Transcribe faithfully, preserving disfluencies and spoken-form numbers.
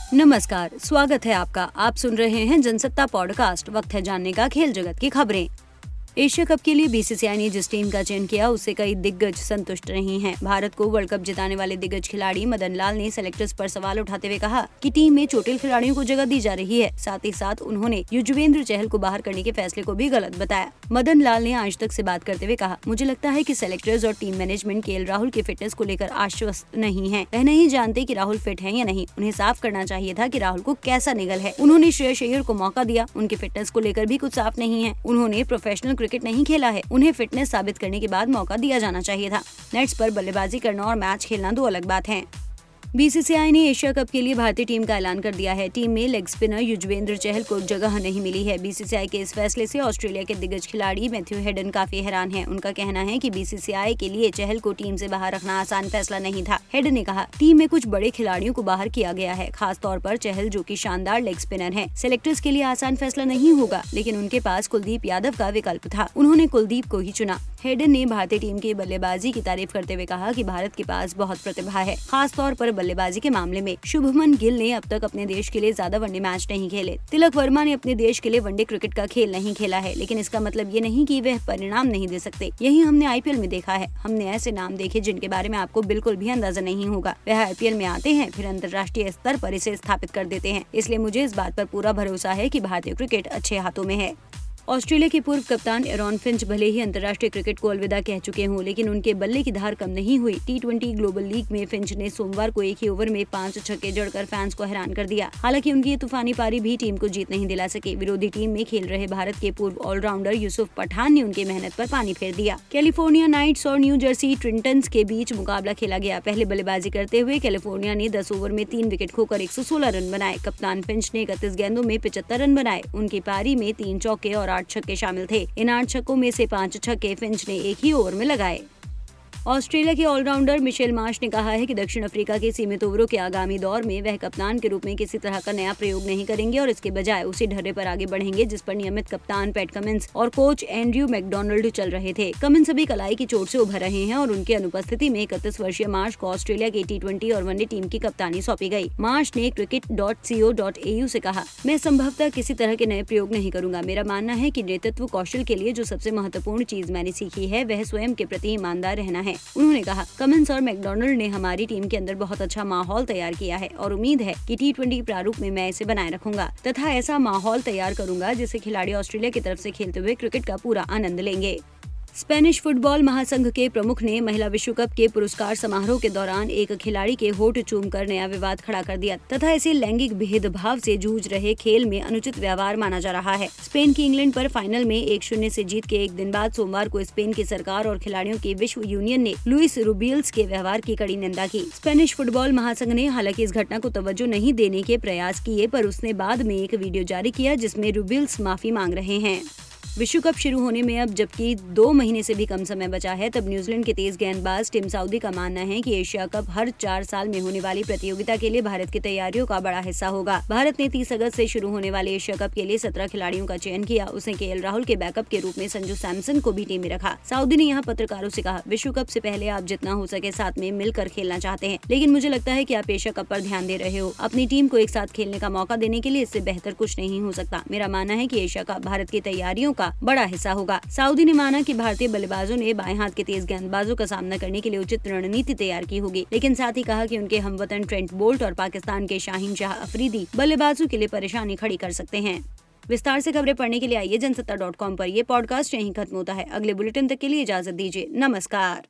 नमस्कार, स्वागत है आपका। आप सुन रहे हैं जनसत्ता पॉडकास्ट। वक्त है जानने का खेल जगत की खबरें। एशिया कप के लिए बीसीसीआई ने जिस टीम का चयन किया उससे कई दिग्गज संतुष्ट नहीं हैं। भारत को वर्ल्ड कप जिताने वाले दिग्गज खिलाड़ी मदन लाल ने सेलेक्टर्स पर सवाल उठाते हुए कहा कि टीम में चोटिल खिलाड़ियों को जगह दी जा रही है। साथ ही साथ उन्होंने युजवेंद्र चहल को बाहर करने के फैसले को भी गलत बताया। मदन लाल ने आज तक से बात करते हुए कहा, मुझे लगता है कि सेलेक्टर्स और टीम मैनेजमेंट केएल राहुल की फिटनेस को लेकर आश्वस्त नहीं है। वह नहीं जानते कि राहुल फिट है या नहीं। उन्हें साफ करना चाहिए था कि राहुल को कैसा निगल है। उन्होंने श्रेयस अय्यर को मौका दिया, उनकी फिटनेस को लेकर भी कुछ साफ नहीं है। उन्होंने प्रोफेशनल क्रिकेट नहीं खेला है। उन्हें फिटनेस साबित करने के बाद मौका दिया जाना चाहिए था। नेट्स पर बल्लेबाजी करना और मैच खेलना दो अलग बात है। बीसीसीआई ने एशिया कप के लिए भारतीय टीम का ऐलान कर दिया है। टीम में लेग स्पिनर युजवेंद्र चहल को जगह नहीं मिली है। बीसीसीआई के इस फैसले से ऑस्ट्रेलिया के दिग्गज खिलाड़ी मैथ्यू हेडन काफी हैरान हैं। उनका कहना है कि बीसीसीआई के लिए चहल को टीम से बाहर रखना आसान फैसला नहीं था। हेडन ने कहा, टीम में कुछ बड़े खिलाड़ियों को बाहर किया गया है, खास तौर पर चहल जो कि शानदार लेग स्पिनर है। सेलेक्टर्स के लिए आसान फैसला नहीं होगा, लेकिन उनके पास कुलदीप यादव का विकल्प था। उन्होंने कुलदीप को ही चुना। हेडन ने भारतीय टीम की बल्लेबाजी की तारीफ करते हुए कहा कि भारत के पास बहुत प्रतिभा है, खास तौर पर बल्लेबाजी के मामले में। शुभमन गिल ने अब तक अपने देश के लिए ज्यादा वनडे मैच नहीं खेले। तिलक वर्मा ने अपने देश के लिए वनडे क्रिकेट का खेल नहीं खेला है, लेकिन इसका मतलब ये नहीं कि वह परिणाम नहीं दे सकते। यही हमने आईपीएल में देखा है। हमने ऐसे नाम देखे जिनके बारे में आपको बिल्कुल भी अंदाजा नहीं होगा। वह आईपीएल में आते हैं, फिर अंतर्राष्ट्रीय स्तर पर इसे स्थापित कर देते हैं। इसलिए मुझे इस बात पर पूरा भरोसा है कि भारतीय क्रिकेट अच्छे हाथों में है। ऑस्ट्रेलिया के पूर्व कप्तान एरॉन फिंच भले ही अंतर्राष्ट्रीय क्रिकेट को अलविदा कह चुके हों, लेकिन उनके बल्ले की धार कम नहीं हुई। टी ट्वेंटी ग्लोबल लीग में फिंच ने सोमवार को एक ही ओवर में पांच छक्के जड़कर फैंस को हैरान कर दिया। हालांकि उनकी ये तूफानी पारी भी टीम को जीत नहीं दिला सके। विरोधी टीम में खेल रहे भारत के पूर्व ऑलराउंडर यूसुफ पठान ने उनकी मेहनत पर पानी फेर दिया। कैलिफोर्निया नाइट्स और न्यू जर्सी ट्रिंटन्स के बीच मुकाबला खेला गया। पहले बल्लेबाजी करते हुए कैलिफोर्निया ने दस ओवर में तीन विकेट खोकर एक सौ सोलह रन बनाए। कप्तान फिंच ने इकतीस गेंदों में पिचहत्तर रन बनाए। उनकी पारी में तीन चौके और आठ छक्के शामिल थे। इन आठ छक्कों में से पांच छक्के फिंच ने एक ही ओवर में लगाए। ऑस्ट्रेलिया के ऑलराउंडर मिशेल मार्श ने कहा है कि दक्षिण अफ्रीका के सीमित ओवरों के आगामी दौर में वह कप्तान के रूप में किसी तरह का नया प्रयोग नहीं करेंगे और इसके बजाय उसी ढर्रे पर आगे बढ़ेंगे जिस पर नियमित कप्तान पैट कमिंस और कोच एंड्रयू मैकडोनाल्ड चल रहे थे। कमिंस अभी कलाई की चोट से उभर रहे हैं और उनकी अनुपस्थिति में इकतीस वर्षीय मार्श को ऑस्ट्रेलिया की टी ट्वेंटी और वनडे टीम की कप्तानी सौंपी गई। मार्श ने cricket dot C O dot A U से कहा, मैं संभवतः किसी तरह के नए प्रयोग नहीं करूंगा। मेरा मानना है कि नेतृत्व कौशल के लिए जो सबसे महत्वपूर्ण चीज मैंने सीखी है वह स्वयं के प्रति ईमानदार रहना है। उन्होंने कहा, कमिंस और मैकडोनाल्ड ने हमारी टीम के अंदर बहुत अच्छा माहौल तैयार किया है और उम्मीद है कि टी ट्वेंटी प्रारूप में मैं इसे बनाए रखूंगा तथा ऐसा माहौल तैयार करूंगा जिससे खिलाड़ी ऑस्ट्रेलिया की तरफ से खेलते हुए क्रिकेट का पूरा आनंद लेंगे। स्पेनिश फुटबॉल महासंघ के प्रमुख ने महिला विश्व कप के पुरस्कार समारोह के दौरान एक खिलाड़ी के होठ चूमकर नया विवाद खड़ा कर दिया तथा इसे लैंगिक भेदभाव से जूझ रहे खेल में अनुचित व्यवहार माना जा रहा है। स्पेन की इंग्लैंड पर फाइनल में एक शून्य से जीत के एक दिन बाद सोमवार को स्पेन की सरकार और खिलाड़ियों की विश्व यूनियन ने लुइस रुबिल्स के व्यवहार की कड़ी निंदा की। स्पेनिश फुटबॉल महासंघ ने हालांकि इस घटना को तवज्जो नहीं देने के प्रयास किए, पर उसने बाद में एक वीडियो जारी किया जिसमें रुबिल्स माफी मांग रहे हैं। विश्व कप शुरू होने में अब जबकि दो महीने से भी कम समय बचा है, तब न्यूजीलैंड के तेज गेंदबाज टिम साउदी का मानना है कि एशिया कप हर चार साल में होने वाली प्रतियोगिता के लिए भारत की तैयारियों का बड़ा हिस्सा होगा। भारत ने तीस अगस्त से शुरू होने वाले एशिया कप के लिए सत्रह खिलाड़ियों का चयन किया। उसने केएल राहुल के बैकअप के रूप में संजू सैमसन को भी टीम में रखा। साउदी ने यहाँ पत्रकारों से कहा, विश्व कप से पहले आप जितना हो सके साथ में मिलकर खेलना चाहते हैं, लेकिन मुझे लगता है कि आप एशिया कप पर ध्यान दे रहे हो। अपनी टीम को एक साथ खेलने का मौका देने के लिए इससे बेहतर कुछ नहीं हो सकता। मेरा मानना है कि एशिया कप भारत की तैयारियों का बड़ा हिस्सा होगा। साउदी ने माना कि भारतीय बल्लेबाजों ने बाएं हाथ के तेज गेंदबाजों का सामना करने के लिए उचित रणनीति तैयार की होगी, लेकिन साथ ही कहा कि उनके हमवतन ट्रेंट बोल्ट और पाकिस्तान के शाहीन शाह अफरीदी बल्लेबाजों के लिए परेशानी खड़ी कर सकते हैं। विस्तार से खबरें पढ़ने के लिए आइए जनसत्ता डॉट कॉम पर। यह पॉडकास्ट यहीं खत्म होता है। अगले बुलेटिन तक के लिए इजाजत दीजिए। नमस्कार।